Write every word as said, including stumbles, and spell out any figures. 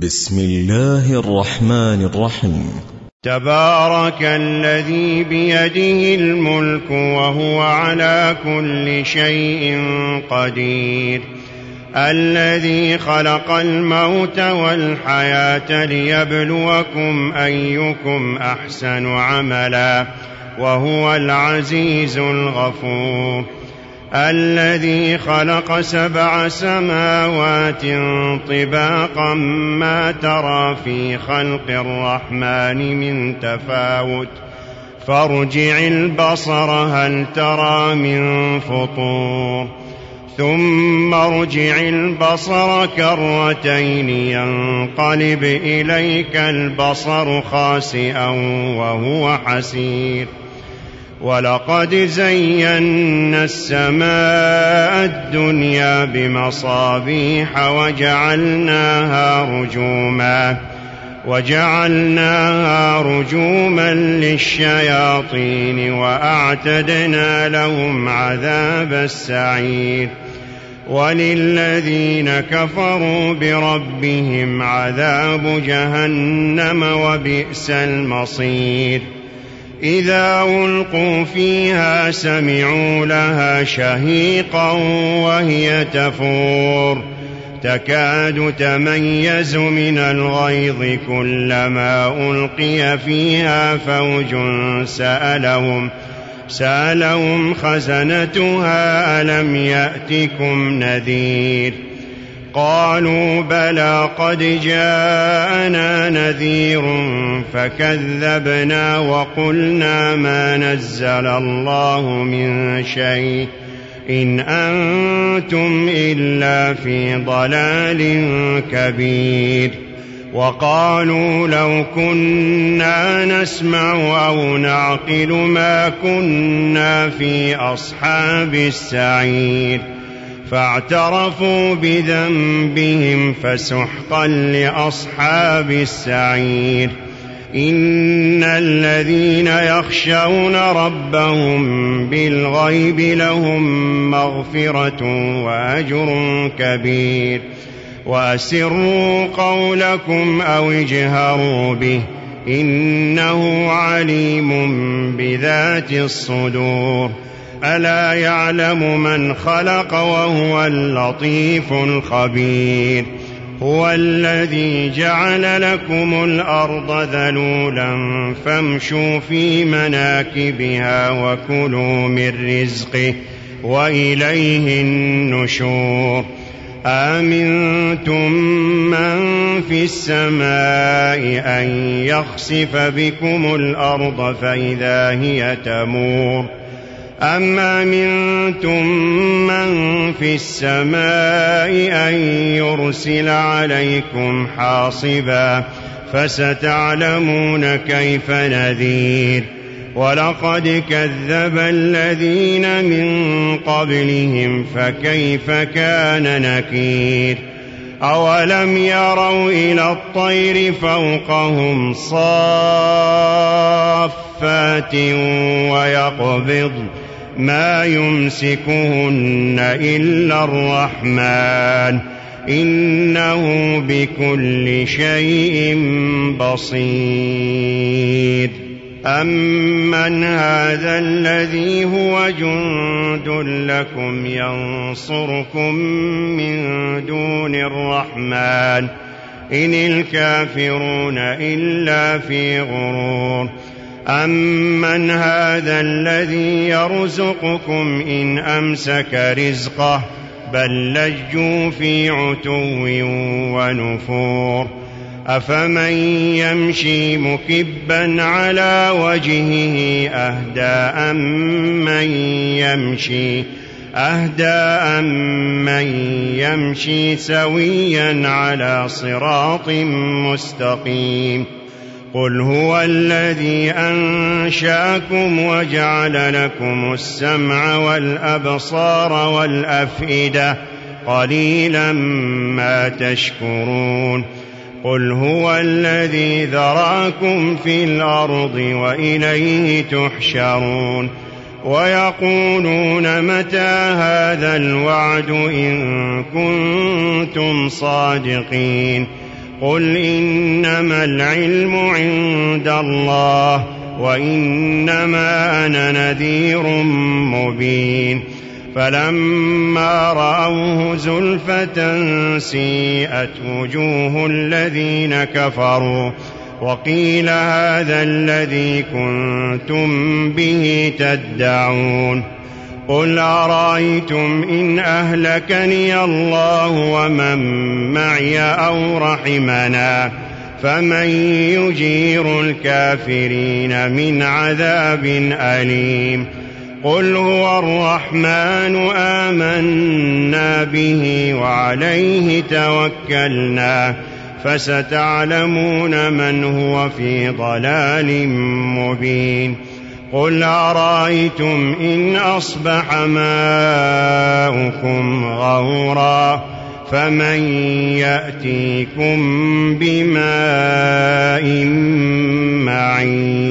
بسم الله الرحمن الرحيم. تبارك الذي بيده الملك وهو على كل شيء قدير، الذي خلق الموت والحياة ليبلوكم أيكم أحسن عملا وهو العزيز الغفور، الذي خلق سبع سماوات طباقا ما ترى في خلق الرحمن من تفاوت فارجع البصر هل ترى من فطور، ثم ارجع البصر كرتين ينقلب إليك البصر خاسئا وهو حسير، ولقد زينا السماء الدنيا بمصابيح وجعلناها رجوما وجعلناها رجوما للشياطين وأعتدنا لهم عذاب السعير، وللذين كفروا بربهم عذاب جهنم وبئس المصير. إذا ألقوا فيها سمعوا لها شهيقا وهي تفور تكاد تميز من الغيظ كلما ألقي فيها فوج سألهم سألهم خزنتها ألم يأتكم نذير، قالوا بلى قد جاءنا نذير فكذبنا وقلنا ما نزل الله من شيء إن أنتم إلا في ضلال كبير، وقالوا لو كنا نسمع أو نعقل ما كنا في أصحاب السعير، فاعترفوا بذنبهم فسحقا لأصحاب السعير. إن الذين يخشون ربهم بالغيب لهم مغفرة وأجر كبير، وأسروا قولكم أو اجهروا به إنه عليم بذات الصدور، ألا يعلم من خلق وهو اللطيف الخبير. هو الذي جعل لكم الأرض ذلولا فامشوا في مناكبها وكلوا من رزقه وإليه النشور. آمنتم من في السماء أن يخسف بكم الأرض فإذا هي تمور، أم أمنتم من في السماء أن يرسل عليكم حاصبا فستعلمون كيف نذير. ولقد كذب الذين من قبلهم فكيف كان نكير. أولم يروا إلى الطير فوقهم صافات ويقبض ما يمسكهن إلا الرحمن إنه بكل شيء بصير. أمن هذا الذي هو جند لكم ينصركم من دون الرحمن إن الكافرون إلا في غرور. أمن هذا الذي يرزقكم إن أمسك رزقه بل لجوا في عتو ونفور. أفمن يمشي مكبا على وجهه أهدى أمن يمشي أهدى أمن يمشي سويا على صراط مستقيم. قل هو الذي أنشأكم وجعل لكم السمع والأبصار والأفئدة قليلا ما تشكرون. قل هو الذي ذراكم في الأرض وإليه تحشرون. ويقولون متى هذا الوعد إن كنتم صادقين. قل إنما العلم عند الله وإنما أنا نذير مبين فلما رأوه زلفة سيئت وجوه الذين كفروا وقيل هذا الذي كنتم به تدعون قل أرأيتم إن أهلكني الله ومن معي أو رحمنا فمن يجير الكافرين من عذاب أليم قل هو الرحمن آمنا به وعليه توكلنا فستعلمون من هو في ضلال مبين قل أرأيتم إن أصبح ماؤكم غورا فمن يأتيكم بماء معين